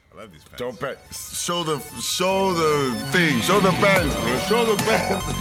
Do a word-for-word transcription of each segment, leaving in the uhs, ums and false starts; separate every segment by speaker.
Speaker 1: I love these pants.
Speaker 2: Don't bet. Show the show the thing. Show the pants, bro. Show the pants.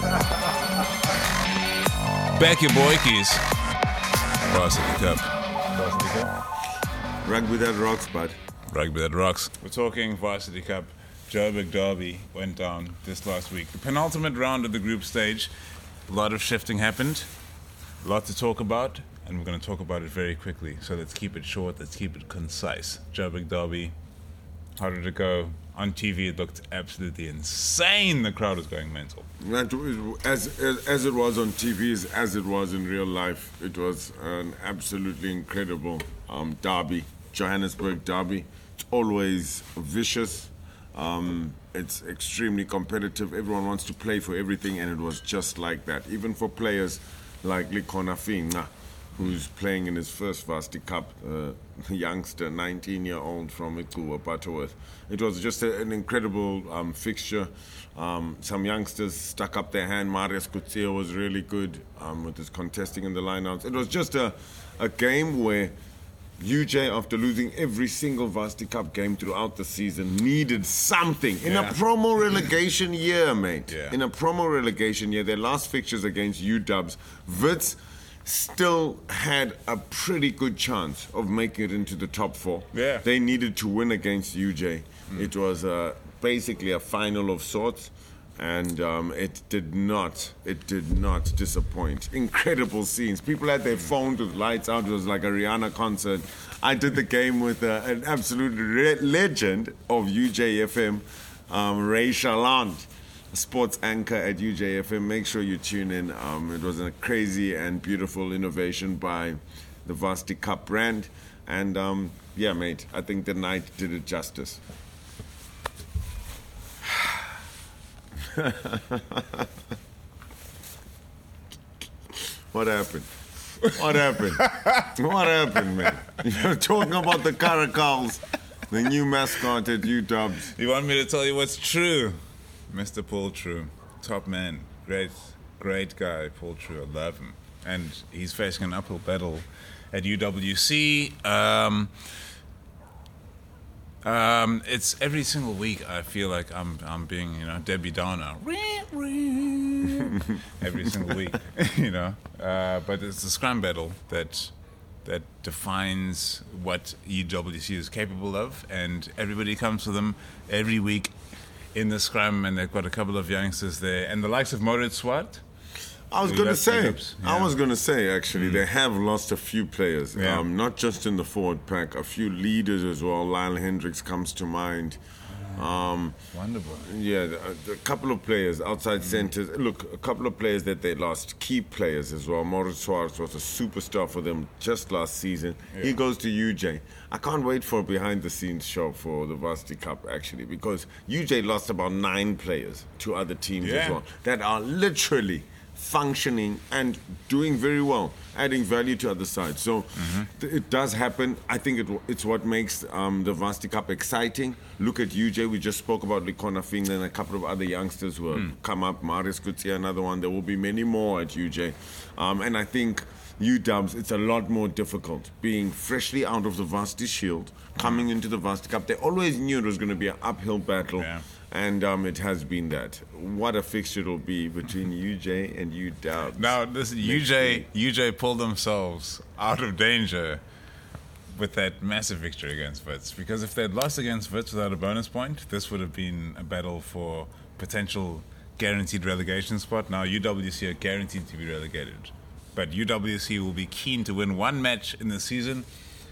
Speaker 1: Back your boykies. Varsity Cup. Varsity Cup.
Speaker 2: Rugby that rocks, bud.
Speaker 1: Rugby that rocks. We're talking Varsity Cup. Joburg Derby went down this last week. The penultimate round of the group stage. A lot of shifting happened. A lot to talk about. And we're going to talk about it very quickly. So let's keep it short. Let's keep it concise. Joburg Derby. How did it go? On T V, it looked absolutely insane. The crowd was going mental.
Speaker 2: As, as, as it was on T V, as it was in real life, it was an absolutely incredible um, derby. Johannesburg Derby. It's always vicious. Um, it's extremely competitive. Everyone wants to play for everything, and it was just like that. Even for players like Likhona Fina, who's playing in his first Varsity Cup, uh, a youngster, nineteen-year-old from Ituwa, Butterworth. It was just a, an incredible um, fixture. Um, some youngsters stuck up their hand. Marius Kutsia was really good um, with his contesting in the lineouts. It was just a, a game where U J, after losing every single Varsity Cup game throughout the season, needed something. In yeah. a promo relegation year, mate.
Speaker 1: Yeah.
Speaker 2: In a promo relegation year, their last fixtures against U-Dubs, Wits still had a pretty good chance of making it into the top four.
Speaker 1: Yeah.
Speaker 2: They needed to win against U J. Mm. It was uh, basically a final of sorts. And um, it did not, it did not disappoint. Incredible scenes. People had their phones with lights out. It was like a Rihanna concert. I did the game with uh, an absolute re- legend of U J F M, um, Ray Chaland, sports anchor at U J F M. Make sure you tune in. Um, it was a crazy and beautiful innovation by the Varsity Cup brand. And um, yeah, mate, I think the night did it justice. What happened? What happened? What happened, man? You're talking about the Caracals, the new mascot at U-Dubs.
Speaker 1: You want me to tell you what's true? Mister Paul True, top man, great, great guy, Paul True, I love him. And he's facing an uphill battle at U W C. Um... Um, it's every single week I feel like I'm I'm being, you know, Debbie Downer. Every single week, you know. Uh, but it's the scrum battle that that defines what U W C is capable of, and everybody comes to them every week in the scrum, and they've got a couple of youngsters there, and the likes of Moritz Swart.
Speaker 2: I was going to say,
Speaker 1: yeah.
Speaker 2: I was going to say, actually, mm. they have lost a few players,
Speaker 1: yeah.
Speaker 2: um, not just in the forward pack, a few leaders as well. Lyle Hendricks comes to mind. Um,
Speaker 1: Wonderful.
Speaker 2: Yeah, a, a couple of players outside mm. centres. Look, a couple of players that they lost, key players as well. Moritz Swartz was a superstar for them just last season. Yeah. He goes to U J. I can't wait for a behind-the-scenes show for the Varsity Cup, actually, because U J lost about nine players to other teams
Speaker 1: yeah.
Speaker 2: as well that are literally functioning and doing very well, adding value to other sides. So mm-hmm. th- it does happen. I think it, it's what makes um, the Varsity Cup exciting. Look at U J. We just spoke about Likhona Fina and a couple of other youngsters who have mm. come up. Marius Kutsia, another one. There will be many more at U J. Um, and I think U-Dubs, it's a lot more difficult being freshly out of the Varsity Shield, coming mm. into the Varsity Cup. They always knew it was going to be an uphill battle.
Speaker 1: Yeah.
Speaker 2: And um, it has been that. What a fixture it'll be between U J and U-Dubs.
Speaker 1: Now, listen, U J, U J pulled themselves out of danger with that massive victory against Wits. Because if they'd lost against Wits without a bonus point, this would have been a battle for potential guaranteed relegation spot. Now, U W C are guaranteed to be relegated. But U W C will be keen to win one match in the season.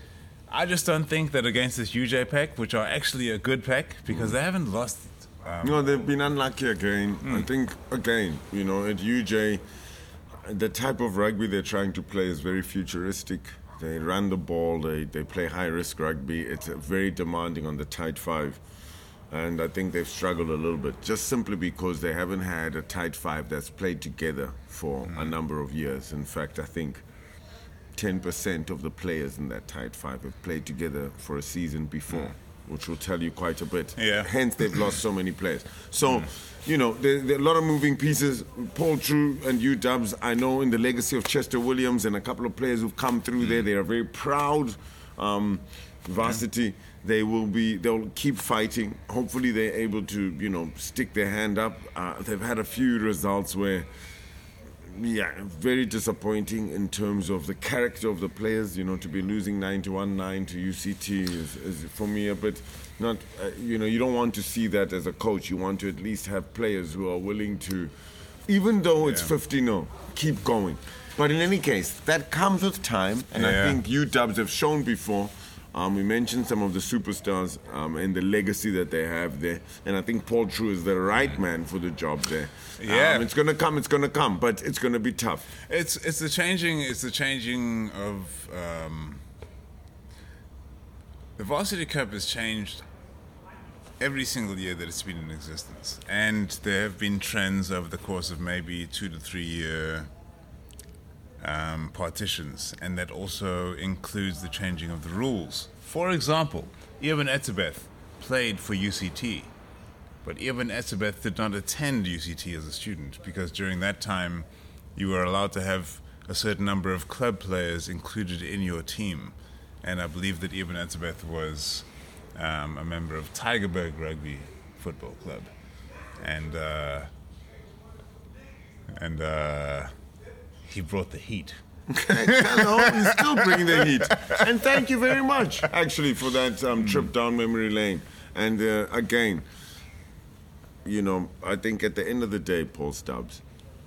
Speaker 1: I just don't think that against this U J pack, which are actually a good pack, because mm. they haven't lost. Um,
Speaker 2: no, they've been unlucky again. Mm. I think, again, you know, at U J, the type of rugby they're trying to play is very futuristic. They run the ball, they, they play high-risk rugby. It's very demanding on the tight five. And I think they've struggled a little bit, just simply because they haven't had a tight five that's played together for mm. a number of years. In fact, I think ten percent of the players in that tight five have played together for a season before. Mm. Which will tell you quite a bit.
Speaker 1: Yeah.
Speaker 2: Hence, they've lost so many players. So, mm. you know, there, there are a lot of moving pieces. Paul True and U-Dubs, I know in the legacy of Chester Williams and a couple of players who've come through mm. there, they are very proud um, varsity. They will be. They'll keep fighting. Hopefully, they're able to, you know, stick their hand up. Uh, they've had a few results where, yeah, very disappointing in terms of the character of the players. You know, to be losing ninety-one nine to U C T is, is for me a bit not. Uh, you know, you don't want to see that as a coach. You want to at least have players who are willing to, even though it's fifty nil, keep going. But in any case, that comes with time, and
Speaker 1: Yeah.
Speaker 2: I think you Dubs have shown before. Um, we mentioned some of the superstars um, and the legacy that they have there, and I think Paul True is the right man for the job there.
Speaker 1: Yeah.
Speaker 2: um, it's gonna come, it's gonna come, but it's gonna be tough.
Speaker 1: It's it's the changing it's the changing of um, the Varsity Cup has changed every single year that it's been in existence, and there have been trends over the course of maybe two to three year um, partitions, and that also includes the changing of the rules. For example, Eben Etzebeth played for U C T, but Eben Etzebeth did not attend U C T as a student because during that time you were allowed to have a certain number of club players included in your team, and I believe that Eben Etzebeth was um, a member of Tygerberg Rugby Football Club, and uh, and uh, he brought the heat.
Speaker 2: Hello, he's still bringing the heat. And thank you very much, actually, for that um, trip down memory lane. And uh, again, you know, I think at the end of the day, Paul Stubbs,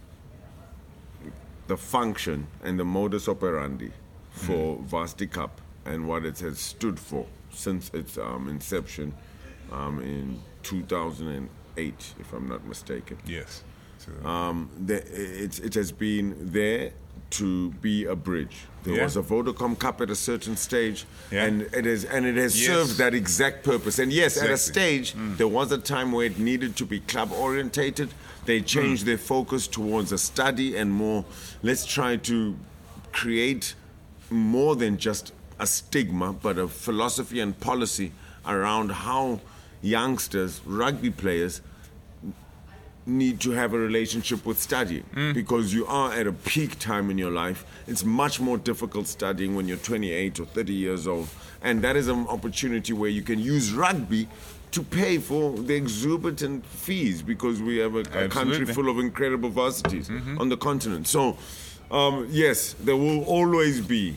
Speaker 2: the function and the modus operandi for mm. Varsity Cup and what it has stood for since its um, inception um, in two thousand eight, if I'm not mistaken.
Speaker 1: Yes.
Speaker 2: Um, the, it, it has been there to be a bridge. There
Speaker 1: Yeah.
Speaker 2: was a Vodacom Cup at a certain stage,
Speaker 1: Yeah.
Speaker 2: and it is and it has
Speaker 1: Yes.
Speaker 2: served that exact purpose. And yes, at a
Speaker 1: Exactly.
Speaker 2: stage, there was a time where it needed to be club orientated. They changed their focus towards a study and more. Let's try to create more than just a stigma, but a philosophy and policy around how youngsters, rugby players, need to have a relationship with studying mm. because you are at a peak time in your life. It's much more difficult studying when you're twenty-eight or thirty years old, and that is an opportunity where you can use rugby to pay for the exorbitant fees because we have a, a country full of incredible varsities mm-hmm. on the continent. So um, yes, there will always be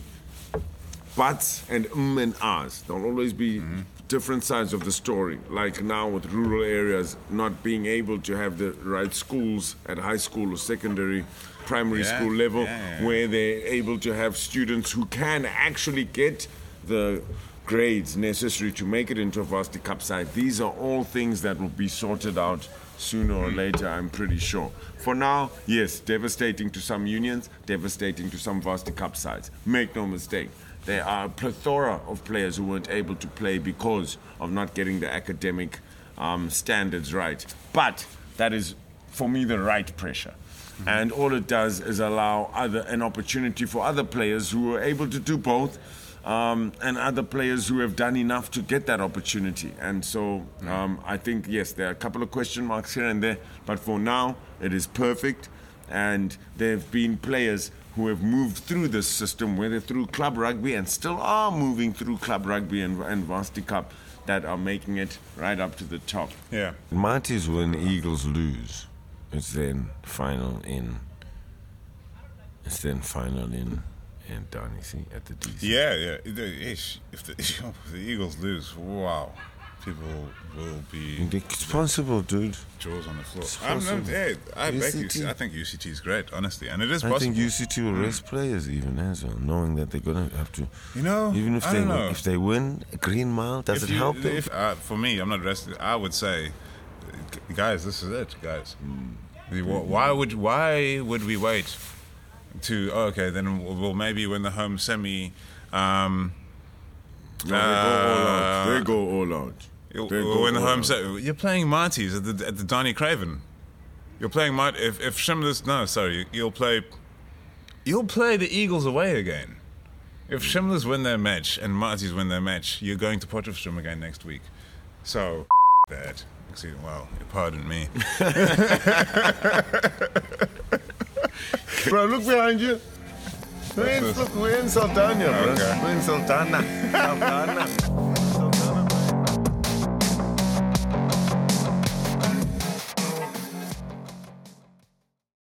Speaker 2: buts and um and ahs. There will always be mm-hmm. different sides of the story, like now with rural areas not being able to have the right schools at high school or secondary, primary
Speaker 1: yeah,
Speaker 2: school level,
Speaker 1: yeah, yeah.
Speaker 2: where they're able to have students who can actually get the grades necessary to make it into a Varsity Cup side. These are all things that will be sorted out sooner or later, I'm pretty sure. For now, yes, devastating to some unions, devastating to some Varsity Cup sides. Make no mistake. There are a plethora of players who weren't able to play because of not getting the academic um, standards right. But that is, for me, the right pressure. Mm-hmm. And all it does is allow other an opportunity for other players who are able to do both, um, and other players who have done enough to get that opportunity. And so um, I think, yes, there are a couple of question marks here and there, but for now, it is perfect. And there have been players who have moved through this system, whether through club rugby and still are moving through club rugby and, and Varsity Cup, that are making it right up to the top.
Speaker 1: Yeah.
Speaker 3: Marty's win, Eagles lose. It's then final in. It's then final in, in Down, you see, at the D C.
Speaker 1: Yeah, yeah. If the, ish, if the, if the Eagles lose, wow, people will be
Speaker 3: Responsible, dude.
Speaker 1: jaws on the floor.
Speaker 3: It's
Speaker 1: I'm, I'm,
Speaker 3: possible.
Speaker 1: hey, I
Speaker 3: U
Speaker 1: back
Speaker 3: C T.
Speaker 1: U C T. I think U C T is great, honestly, and it is
Speaker 3: I
Speaker 1: possible.
Speaker 3: think U C T will rest players even as well, knowing that they're gonna have to.
Speaker 1: You know,
Speaker 3: even if
Speaker 1: I
Speaker 3: they
Speaker 1: don't know.
Speaker 3: if they win a Green Mile, does
Speaker 1: If
Speaker 3: it
Speaker 1: you-
Speaker 3: help them?
Speaker 1: If, uh, for me, I'm not rested. I would say, guys, this is it, guys. The- wh- Why would why would we wait to? Oh, okay, then we'll, we'll maybe win the home semi. Um,
Speaker 2: No, they go all out.
Speaker 1: Uh,
Speaker 2: They go all out.
Speaker 1: You'll,
Speaker 2: They
Speaker 1: we'll
Speaker 2: go
Speaker 1: win the
Speaker 2: all
Speaker 1: home
Speaker 2: out.
Speaker 1: set. You're playing Marty's at the at the Donny Craven. You're playing Mart. If if Shimler's no, sorry, you'll play. You'll play the Eagles away again. If Shimler's win their match and Marty's win their match, you're going to Potchefstroom again next week. So that. See, well, pardon me.
Speaker 2: Bro, look behind you. We're in, look, we're in Sultana, bro.
Speaker 1: Okay.
Speaker 2: We're in Sultana. Sultana.